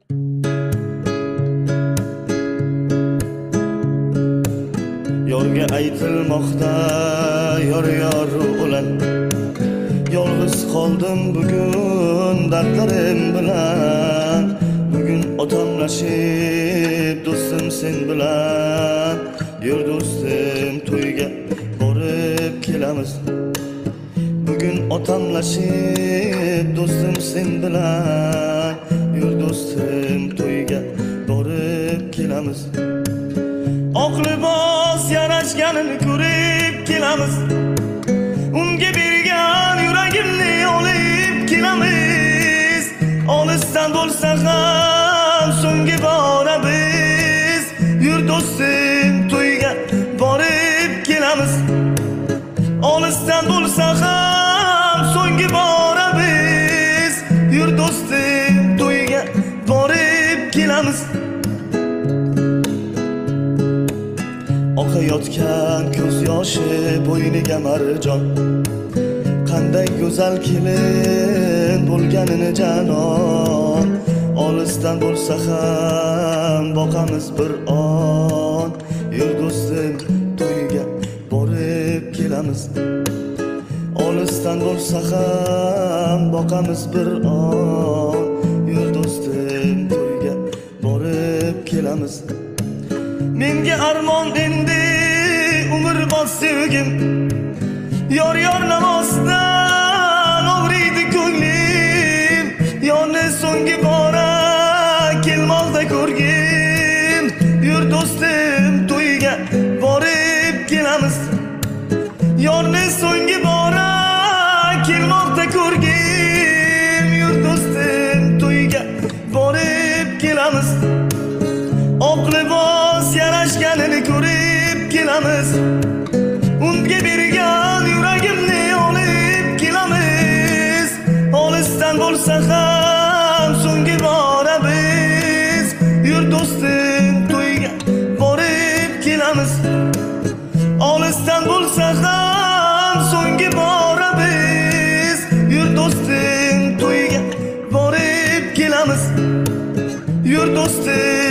Yorga aytilmoqda yor o'lan, yolg'iz qoldim bugun dardlarim bilan. Bugun otamlashib do'stim sen bilan, yur do'stim to'yga borib kelamiz. Bugun otamlashib do'stim sen bilan, yur do'stim to'yga borib kelamiz. Oq libos yarashganini ko'rib kelamiz. Unga bergan yuragimni olib kelamiz. Olisdan bo'lsa ham so'nggi bora biz, yur do'stim to'yga borib kelamiz. Olisdan bo'lsa ham so'nggi bora biz, yur do'stim to'yga borib kelamiz. Oqayotgan ko'z yoshi bo'yniga marjon, qanday go'zal kelin bo'lganini janon. Olisdan bo'lsa ham boqamiz bir on, yur do'stim to'yga borib kelamiz. Olisdan bo'lsa ham boqamiz bir on, yur do'stim to'yga borib kelamiz. Menga armon endi umrbod sevgim, yor namozdan og'riydi ko'nglim. Yorni so'nggi bora kelmoqda ko'rgim, yur do'stim to'yga borib kelamiz. Yorni so'nggi bora kelmoqda ko'rgim, yur do'stim to'yga borib kelamiz. Oq libos yarashganini ko'rib kelamiz. Unga bergan yuragimni olib kelamiz. Olisdan bo'lsa ham so'nggi bora biz, yur do'stim to'yga borib kelamiz. Olisdan bo'lsa ham so'nggi bora biz, yur do'stim to'yga borib kelamiz. Yur do'stim